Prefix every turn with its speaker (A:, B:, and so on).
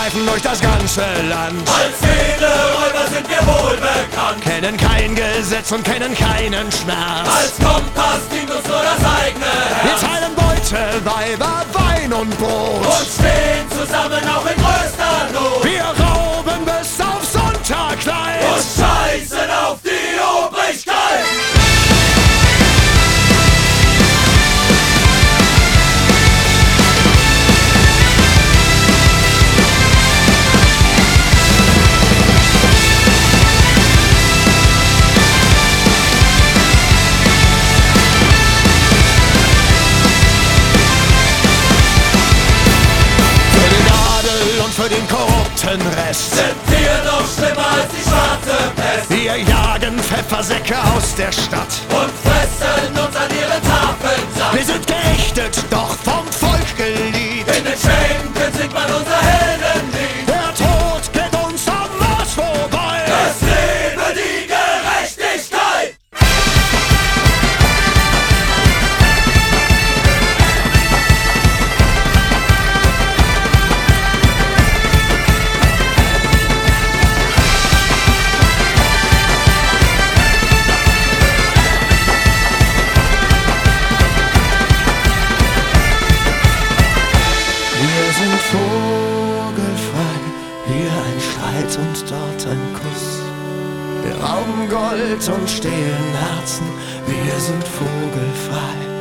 A: streifen durch das ganze Land.
B: Als Seele-Räuber sind wir wohl bekannt.
A: Kennen kein Gesetz und kennen keinen Schmerz.
B: Als Kompass dient uns nur das eigene
A: Wir
B: Herz.
A: teilen Beute, Weiber, Wein und Brot.
B: Und stehen zusammen auch in größter Not.
A: Wir rauben bis auf Sonntag gleich.
B: Und scheißen auf die Obrigkeit.
A: Für den korrupten Rest
B: Sind wir noch schlimmer als die schwarze Pest.
A: wir jagen Pfeffersäcke aus der Stadt
B: Und fressen uns an ihren Tafeln satt.
A: Wir sind geächtet, doch vom Volk geliebt.
B: In den Schenken singt man unser Heldenlied.
A: Der Tod geht uns am Mars vorbei.
B: Es lebe die Gerechtigkeit.
A: Wir sind vogelfrei, hier ein Streit und dort ein Kuss. Wir rauben Gold und stehlen Herzen, wir sind vogelfrei.